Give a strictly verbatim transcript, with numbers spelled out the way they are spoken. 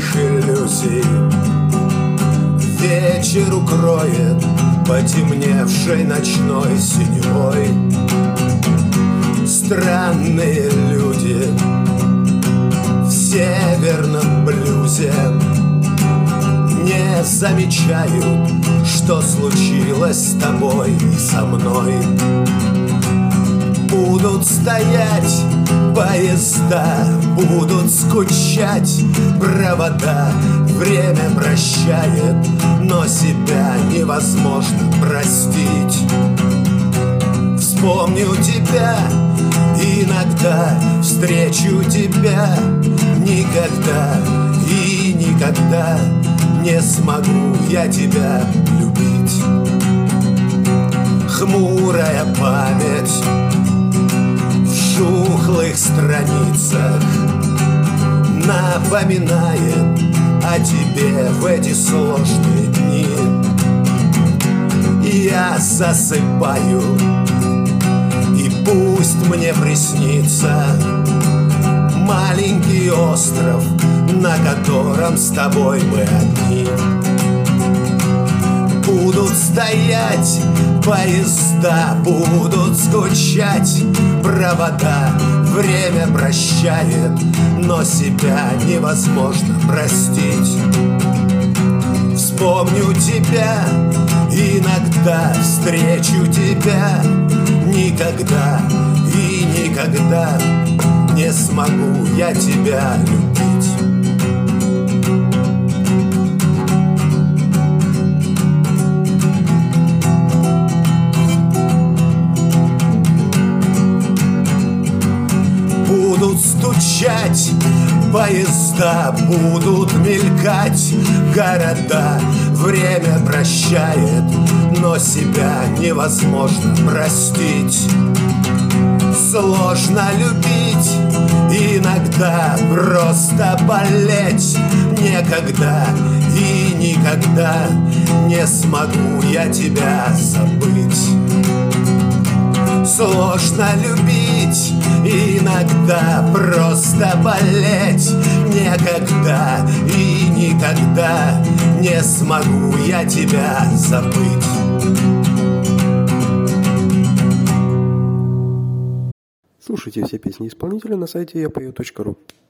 твоих иллюзий. Вечер укроет потемневшей ночной синевой. Странные люди в северном блюзе не замечают, что случилось с тобой и со мной. Будут стоять поезда, будут скучать провода. Время прощает, но себя невозможно простить. Вспомню тебя иногда, встречу тебя никогда. И никогда не смогу я тебя любить. Хмурая память в шухлых страницах напоминает о тебе в эти сложные дни. Я засыпаю, и пусть мне приснится маленький остров, на котором с тобой мы одни. Будут стоять поезда, будут скучать провода. Время прощает, но себя невозможно простить. Вспомню тебя иногда, встречу тебя никогда. И никогда не смогу я тебя любить. Будут стучать поезда, будут мелькать города. Время прощает, но себя невозможно простить. Сложно любить, иногда просто болеть некогда. И никогда не смогу я тебя забыть. Сложно любить, иногда просто болеть некогда. И никогда не смогу я тебя забыть. Слушайте все песни исполнителя на сайте я пою точка ру.